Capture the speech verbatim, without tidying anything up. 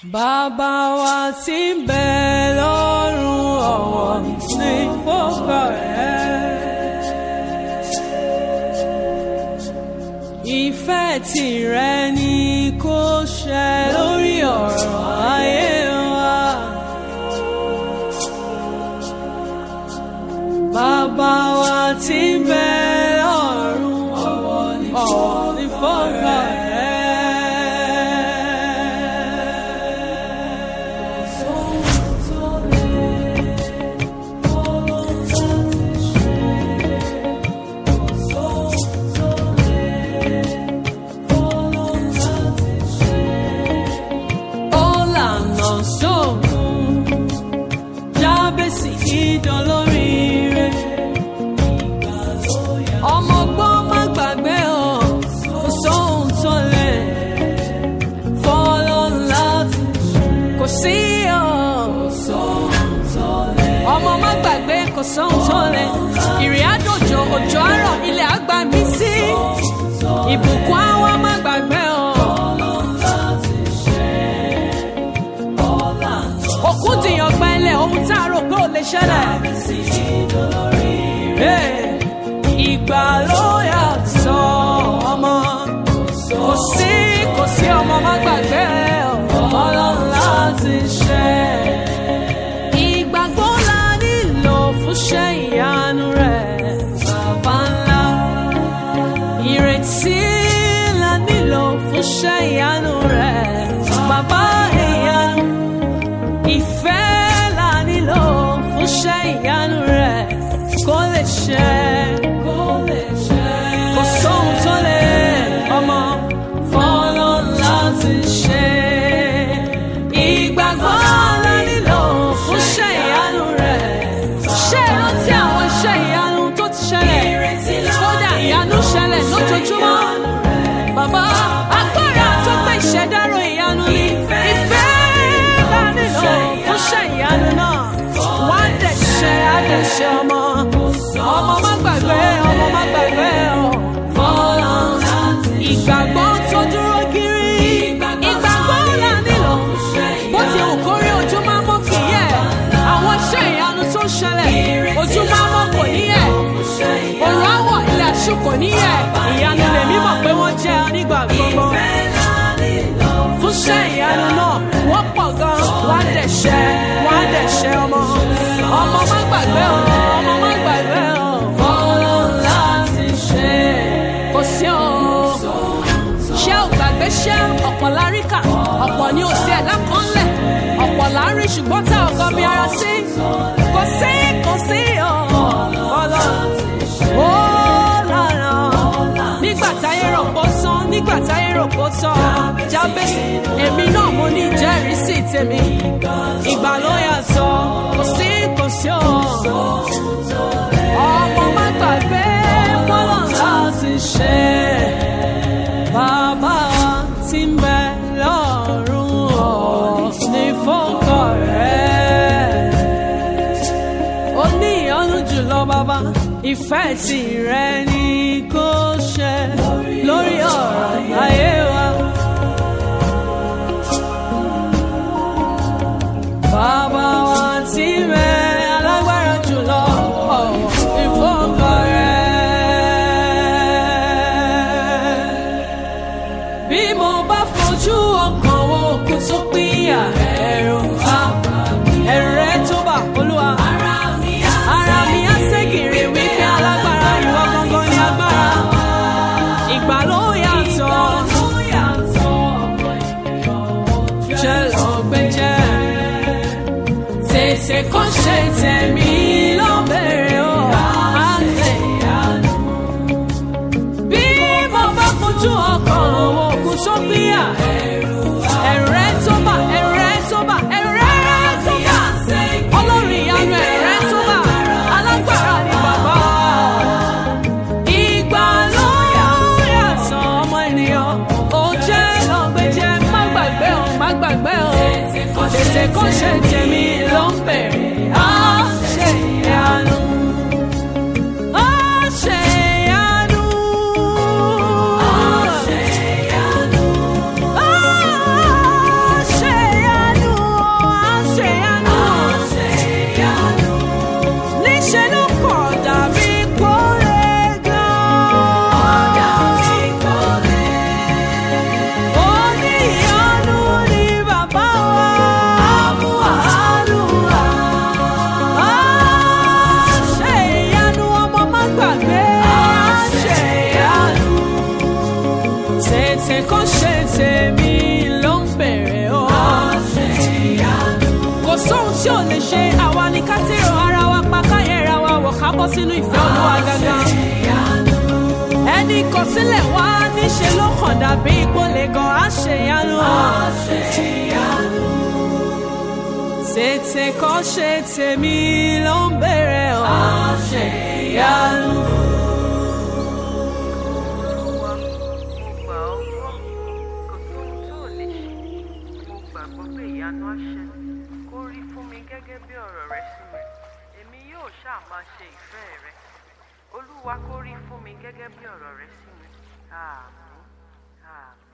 Bàbá wa tí ń bẹ lọ́run ọ̀wọ̀ ní fọ́kọ rẹ̀. Ìfẹ́ tìrẹ ni kó ṣẹ lórí ọ̀rọ̀ ayé wa. Bàbá wa tí ń bẹ lọ́run ọ̀wọ̀ ní fọ́kọ rẹ̀. Sọ́hun tó lẹ̀, ìrìn àjòjò òjò àárọ̀ ilẹ̀ àgbà mí sí, ìbùkún àwọn má gbàgbé o. Òkun dìyàn gba ilẹ̀ ohun tá a rò pé ò lè ṣẹlẹ̀. Ìgbà ló yàtọ̀ ọmọ, kò sí kò sí ọmọ má gbàgbé Ọlọ́run láti ṣe. Ṣe ìyanu rẹ̀ bàbá ńlá, ìrètí la nílò fún ṣe ìyanu rẹ̀ bàbá ìyanu, ìfẹ́ la nílò fún ṣe ìyanu rẹ̀ kó lè ṣe, kó lè ṣe, kò sóhun tó lè ọmọ fọ́lọ́ láti ṣe. Ìgbàgbọ́ la nílò fún ṣe ìyanu rẹ̀. Kódà ìyanu ṣẹlẹ̀ lójoojúmọ́. Bàbá agbára tó pé ìṣẹ̀dárò ìyanu ni ìfẹ́ bá nílò fún ṣe ìyanu náà. Wá dẹ̀ ṣe àdẹ̀ṣe ọmọ. Ọmọ má gbàgbé, ọmọ má gbàgbé ọ̀. Ìgbàgbọ́ tó dúró kiri. Ìgbàgbọ́ là nílò. Bó ti wù kórí ojú máa mọ́ kì í yẹ̀. Àwọn iṣẹ́ ìyanu tó ṣẹlẹ̀ ojú máa mọ́ kò ní yẹ̀. Òrùn àwọ̀ ilẹ̀ àṣù kò ní yẹ̀. Ìyanu lè mímọ̀ pé wọ́n jẹ́ nígbà gbogbo. Fún ṣẹ́ ìyanu náà wọ́n pọ̀ gan. Wọ́n á dẹ̀ ṣẹ́, wọ́n á dẹ̀ ṣẹ́ ọmọ. Ọmọ má gbàgbé o, ọmọ má gbàgbé o. Fọlọ́ láti ṣe. Kò sí o. Ṣé ò gbàgbé ṣẹ́ ọ̀pọ̀ láríkà? Ọ̀pọ̀ ni ò sí ẹ̀dá kan lẹ̀. Ọ̀pọ̀ lárí ṣùgbọ́n tá ọ̀gọ́ mi ara sí. Kò sí, kò sí o. Fọlọ́ ó lára. Nígbà táyé rò pó sán, nígbà táyé rò pó tán. Jábèsì, èmi náà mo ní ìjẹ́rìísí tèmi. Ìgbà ló yàtọ̀, kò sí, kò sí o. Ọmọ má gbàgbé fọlọ́ láti ṣe. Bàbá wa tí ń bẹ lọ́run ọ̀ ní fọ́kọ rẹ̀. Ó ní ìyọ́nú jùlọ bàbá, ìfẹ́ tìrẹ ni kó ṣẹ lórí ọ̀rọ̀ ayé wa. Bàbá wa tí ń bẹ alágbára jùlọ ọ̀ ní fọ́kọ rẹ̀. Bí mo bá fojú ọkàn wo òkú tó pínyà, ẹ̀rù á ẹ̀rù rẹ̀ tó bà Olúwa. Ara mi á ségèrè wípé alágbára ìwọ gangan ni agbára. Ìgbà ló yàtọ̀, jẹ́ lọ́gbẹ́jẹ́. Tètè kó ṣe tẹ̀mí ló bẹ̀rẹ̀ o. Bí mo bá fojú ọkàn wo òkú tó pínyà, ẹ̀rù rẹ̀ tó bà, ẹ̀rù rẹ̀ tó bà, ẹ̀rù rẹ̀ tó bà. Ọlọ́run ìyanu ẹ̀rù rẹ̀ tó bà. Alágbára ni bàbá. Ìgbà ló yàtọ̀ ọmọ ènìyàn. Ó jẹ́ lọ́gbẹ́jẹ́, má gbàgbé o, má gbàgbé o. Tètè kó ṣe tèmi ló ń bẹ̀rẹ̀. Á ṣe ìyanu. Á ṣe ìyanu. Á ṣe ìyanu. Á ṣe ìyanu. bọ́ sínú ìfẹ́ Olúwa gangan. Ẹni kọsílẹ̀ wá níṣe ló kàn dàbí ìpolè gan àṣeyanu. Tètè kọ́ ṣe tèmi ló ń bèrè ọ̀ àṣeyanu. Ìyanu àṣẹ kó rí fún mi gẹ́gẹ́ bí ọ̀rọ̀ rẹ sí mi. Èmi yóò ṣáà máa ṣe ìfẹ́ rẹ. Olúwa kó rí fún mi gẹ́gẹ́ bí ọ̀rọ̀ rẹ sí mi. Àmín. Àmín.